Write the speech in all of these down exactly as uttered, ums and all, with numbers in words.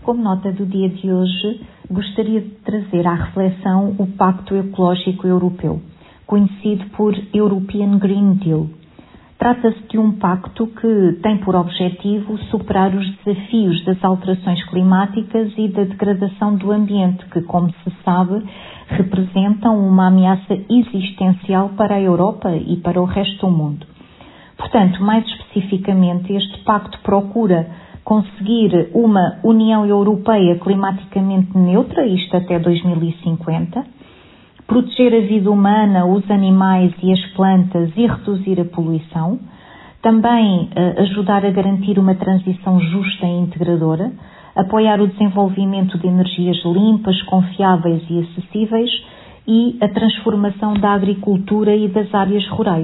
Como nota do dia de hoje, gostaria de trazer à reflexão o Pacto Ecológico Europeu, conhecido por European Green Deal. Trata-se de um pacto que tem por objetivo superar os desafios das alterações climáticas e da degradação do ambiente, que, como se sabe, representam uma ameaça existencial para a Europa e para o resto do mundo. Portanto, mais especificamente, este pacto procura conseguir uma União Europeia climaticamente neutra, isto até dois mil e cinquenta, proteger a vida humana, os animais e as plantas e reduzir a poluição, também eh, ajudar a garantir uma transição justa e integradora, apoiar o desenvolvimento de energias limpas, confiáveis e acessíveis e a transformação da agricultura e das áreas rurais.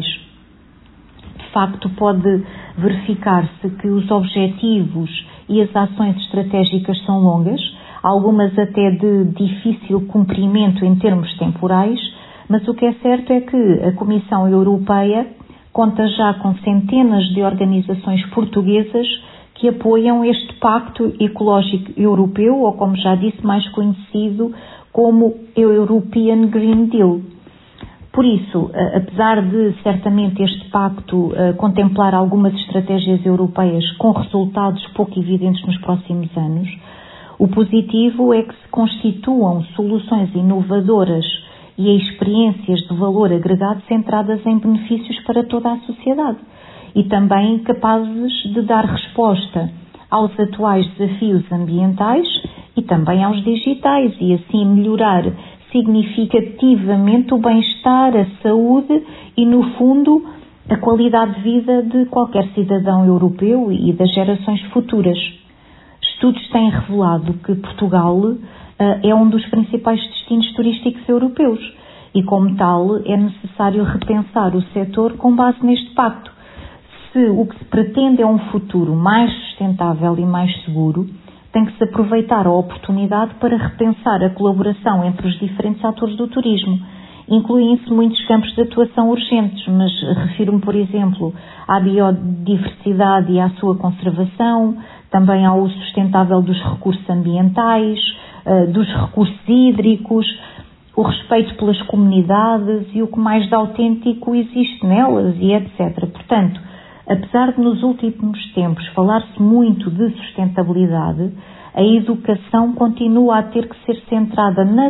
De facto, pode verificar-se que os objetivos e as ações estratégicas são longas, algumas até de difícil cumprimento em termos temporais, mas o que é certo é que a Comissão Europeia conta já com centenas de organizações portuguesas que apoiam este Pacto Ecológico Europeu, ou como já disse, mais conhecido como European Green Deal. Por isso, apesar de certamente este pacto contemplar algumas estratégias europeias com resultados pouco evidentes nos próximos anos, o positivo é que se constituam soluções inovadoras e experiências de valor agregado centradas em benefícios para toda a sociedade e também capazes de dar resposta aos atuais desafios ambientais e também aos digitais e assim melhorar significativamente o bem-estar, a saúde e, no fundo, a qualidade de vida de qualquer cidadão europeu e das gerações futuras. Estudos têm revelado que Portugal uh, é um dos principais destinos turísticos europeus e, como tal, é necessário repensar o setor com base neste pacto. Se o que se pretende é um futuro mais sustentável e mais seguro, tem que se aproveitar a oportunidade para repensar a colaboração entre os diferentes atores do turismo. Incluem-se muitos campos de atuação urgentes, mas refiro-me, por exemplo, à biodiversidade e à sua conservação, também ao uso sustentável dos recursos ambientais, dos recursos hídricos, o respeito pelas comunidades e o que mais de autêntico existe nelas e etcétera. Portanto, apesar de nos últimos tempos falar-se muito de sustentabilidade, a educação continua a ter que ser centrada na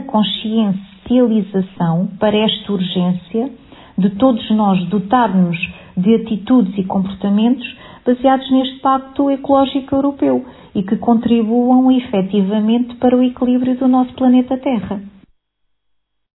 consciencialização para esta urgência de todos nós dotar-nos de atitudes e comportamentos baseados neste Pacto Ecológico Europeu e que contribuam efetivamente para o equilíbrio do nosso planeta Terra.